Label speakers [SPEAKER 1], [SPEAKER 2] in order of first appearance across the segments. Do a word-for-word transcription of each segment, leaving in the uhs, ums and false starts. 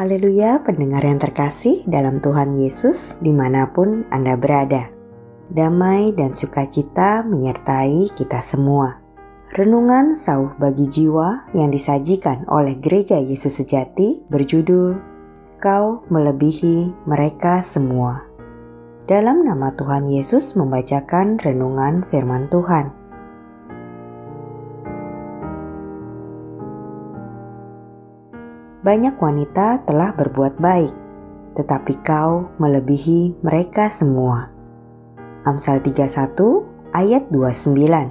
[SPEAKER 1] Haleluya, pendengar yang terkasih dalam Tuhan Yesus dimanapun Anda berada. Damai dan sukacita menyertai kita semua. Renungan sauh bagi jiwa yang disajikan oleh Gereja Yesus Sejati berjudul Kau Melebihi Mereka Semua. Dalam nama Tuhan Yesus membacakan renungan firman Tuhan. Banyak wanita telah berbuat baik, tetapi kau melebihi mereka semua. Amsal tiga puluh satu ayat dua puluh sembilan.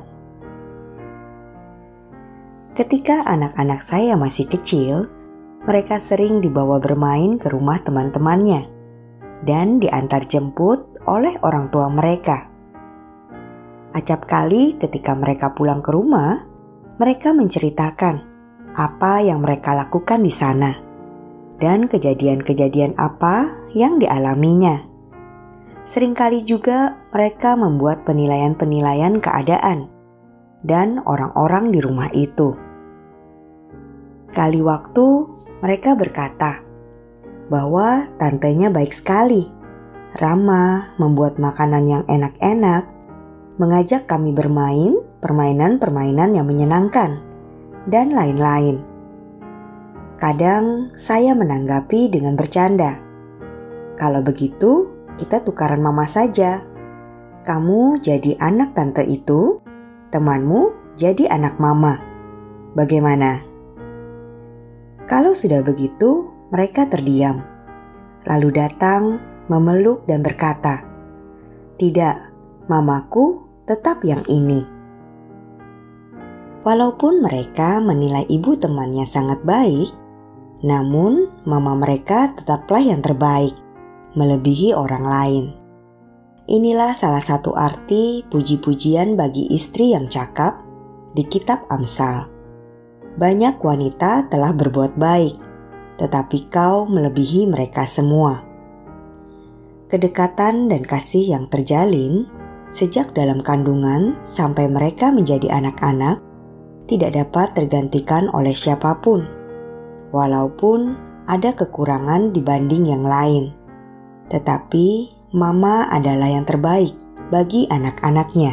[SPEAKER 1] Ketika anak-anak saya masih kecil, mereka sering dibawa bermain ke rumah teman-temannya dan diantar jemput oleh orang tua mereka. Acap kali ketika mereka pulang ke rumah, mereka menceritakan apa yang mereka lakukan di sana dan kejadian-kejadian apa yang dialaminya. Seringkali juga mereka membuat penilaian-penilaian keadaan dan orang-orang di rumah itu. Kali waktu mereka berkata bahwa tantenya baik sekali, ramah, membuat makanan yang enak-enak, mengajak kami bermain permainan-permainan yang menyenangkan, dan lain-lain. Kadang saya menanggapi dengan bercanda. Kalau begitu, kita tukaran mama saja. Kamu jadi anak tante itu, temanmu jadi anak mama. Bagaimana? Kalau sudah begitu, mereka terdiam. Lalu datang, memeluk dan berkata, "Tidak, mamaku tetap yang ini." Walaupun mereka menilai ibu temannya sangat baik, namun mama mereka tetaplah yang terbaik, melebihi orang lain. Inilah salah satu arti puji-pujian bagi istri yang cakap di kitab Amsal. Banyak wanita telah berbuat baik, tetapi kau melebihi mereka semua. Kedekatan dan kasih yang terjalin sejak dalam kandungan sampai mereka menjadi anak-anak tidak dapat tergantikan oleh siapapun, walaupun ada kekurangan dibanding yang lain. Tetapi mama adalah yang terbaik bagi anak-anaknya.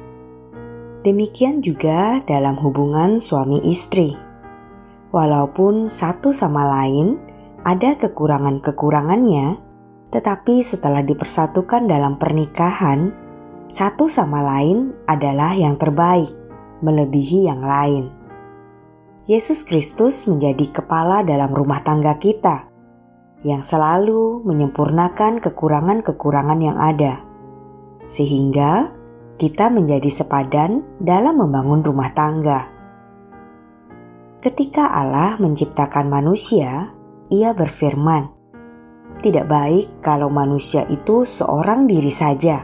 [SPEAKER 1] Demikian juga dalam hubungan suami istri. Walaupun satu sama lain ada kekurangan-kekurangannya, tetapi setelah dipersatukan dalam pernikahan, satu sama lain adalah yang terbaik, melebihi yang lain. Yesus Kristus menjadi kepala dalam rumah tangga kita, yang selalu menyempurnakan kekurangan-kekurangan yang ada, sehingga kita menjadi sepadan dalam membangun rumah tangga. Ketika Allah menciptakan manusia, Ia berfirman, "Tidak baik kalau manusia itu seorang diri saja.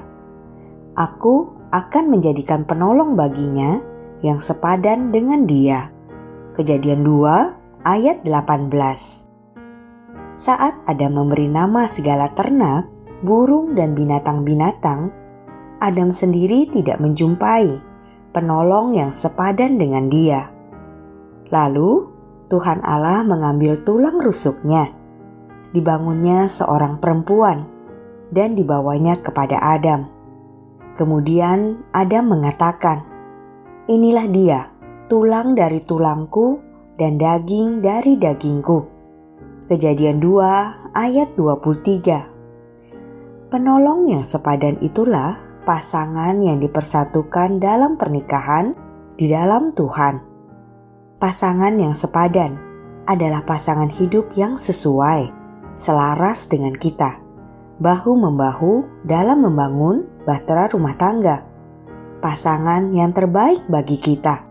[SPEAKER 1] Aku akan menjadikan penolong baginya yang sepadan dengan dia." Kejadian dua ayat delapan belas. Saat Adam memberi nama segala ternak, burung dan binatang-binatang, Adam sendiri tidak menjumpai penolong yang sepadan dengan dia. Lalu Tuhan Allah mengambil tulang rusuknya, dibangunnya seorang perempuan dan dibawanya kepada Adam. Kemudian Adam mengatakan, "Inilah dia, tulang dari tulangku dan daging dari dagingku." Kejadian dua ayat dua puluh tiga. Penolong yang sepadan itulah pasangan yang dipersatukan dalam pernikahan di dalam Tuhan. Pasangan yang sepadan adalah pasangan hidup yang sesuai, selaras dengan kita, bahu-membahu dalam membangun bahtera rumah tangga. Pasangan yang terbaik bagi kita.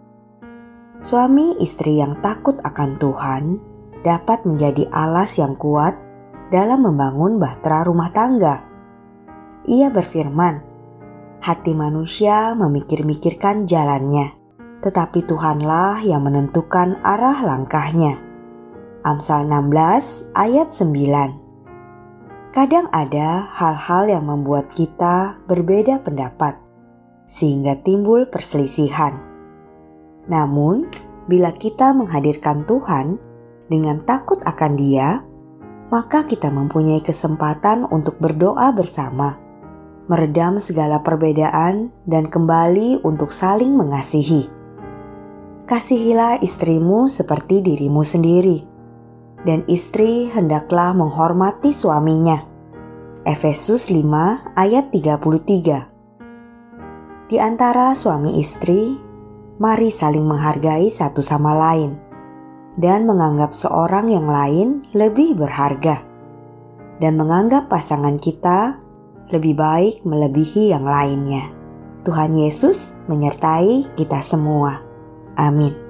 [SPEAKER 1] Suami istri yang takut akan Tuhan dapat menjadi alas yang kuat dalam membangun bahtera rumah tangga. Ia berfirman, "Hati manusia memikir-mikirkan jalannya, tetapi Tuhanlah yang menentukan arah langkahnya." Amsal enam belas ayat sembilan. Kadang ada hal-hal yang membuat kita berbeda pendapat, sehingga timbul perselisihan. Namun, bila kita menghadirkan Tuhan dengan takut akan Dia, maka kita mempunyai kesempatan untuk berdoa bersama, meredam segala perbedaan dan kembali untuk saling mengasihi. Kasihilah istrimu seperti dirimu sendiri, dan istri hendaklah menghormati suaminya. Efesus lima ayat tiga puluh tiga. Di antara suami istri, mari saling menghargai satu sama lain dan menganggap seorang yang lain lebih berharga, dan menganggap pasangan kita lebih baik melebihi yang lainnya. Tuhan Yesus menyertai kita semua. Amin.